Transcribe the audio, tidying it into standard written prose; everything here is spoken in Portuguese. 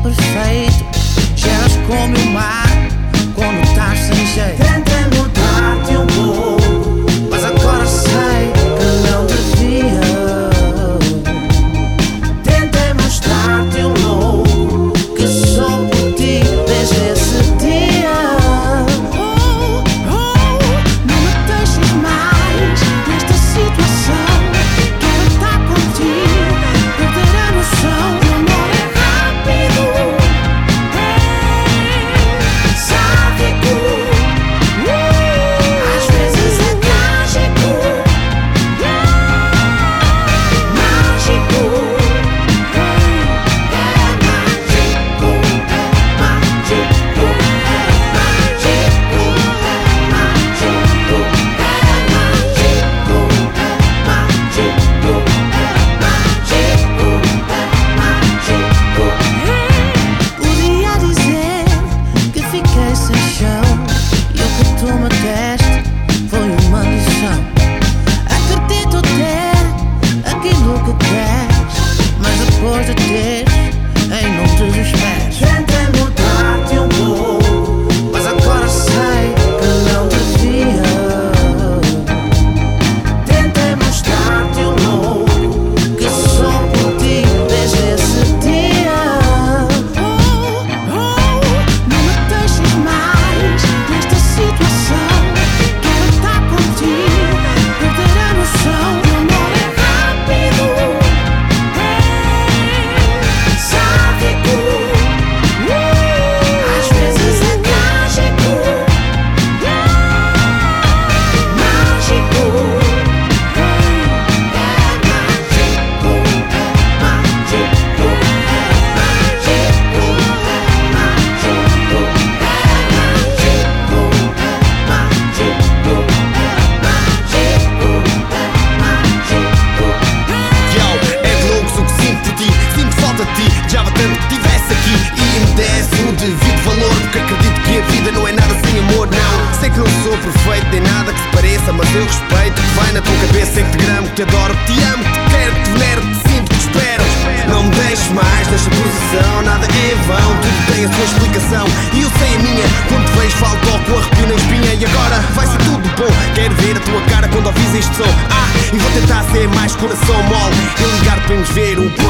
perfeito. Gelas como o mar quando estás sem jeito. Tentei mudar-te um pouco, mas agora sei que não devia. tentei mostrar-te um louco, Que só por ti desde esse dia. Não me deixes mais nesta situação. Quero estar contigo, perder a noção. o amor é rápido, sádico, às vezes é trágico, mágico, Podia dizer que fiquei sem chão, e o que tu me deste foi uma lição. Acredito ter aquilo que queres, mas depois de teres, em não te desesperes. tentei mudar-te um pouco, Mas agora sei que não devia. tentei mostrar-te um louco, Que só por ti desde esse dia. Não me deixes mais nesta situação. Quero estar contigo, perder a noção. o amor é rápido, sádico, às vezes é trágico, mágico, É de loucos o que sinto por ti, sinto falta de ti. Já tanto que estivesse aqui e me desse o devido valor, porque acredito que a vida não é nada sem amor, não. Sei que não sou perfeito, nem nada que se pareça, mas eu respeito o que vai na tua cabeça. Sei que te gramo, que te adoro, que te amo, que te quero, que te venero, que te sinto, que te espero. Não me deixes mais nesta posição, nada é em vão, tudo tem a sua explicação. E eu sei a minha, quando te vejo falo, toco, arrepio na espinha. E agora vai ser tudo bom, quero ver a tua cara quando ouvis este som. E vou tentar ser mais coração mole e ligar para nos ver o